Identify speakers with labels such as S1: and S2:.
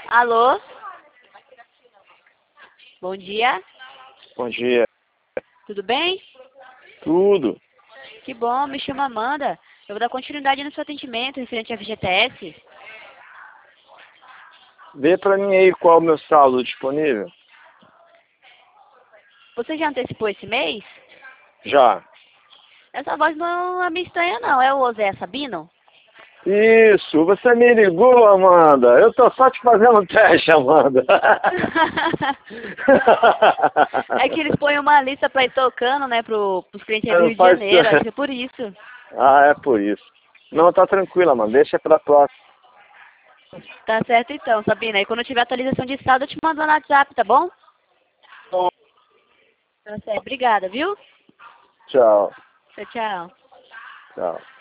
S1: Alô? Bom dia.
S2: Bom dia.
S1: Tudo bem?
S2: Tudo.
S1: Que bom, me chamo Amanda. Eu vou dar continuidade no seu atendimento referente à FGTS.
S2: Vê pra mim aí qual é o meu saldo disponível.
S1: Você já antecipou esse mês?
S2: Já.
S1: Essa voz não é meio estranha, não. É o Zé Sabino?
S2: Isso, você me ligou, Amanda. Eu tô só te fazendo um teste, Amanda.
S1: É que eles põem uma lista pra ir tocando, né, pros clientes aí do
S2: Não
S1: Rio de
S2: faz...
S1: Janeiro. Acho que é por isso.
S2: Ah, é por isso. Não, tá tranquila, mano. Deixa pra próxima.
S1: Tá certo então, Sabina. Aí quando tiver atualização de saldo, eu te mando no WhatsApp, tá bom? Tá certo. Obrigada, viu?
S2: Tchau.
S1: Tchau, tchau.
S2: Tchau.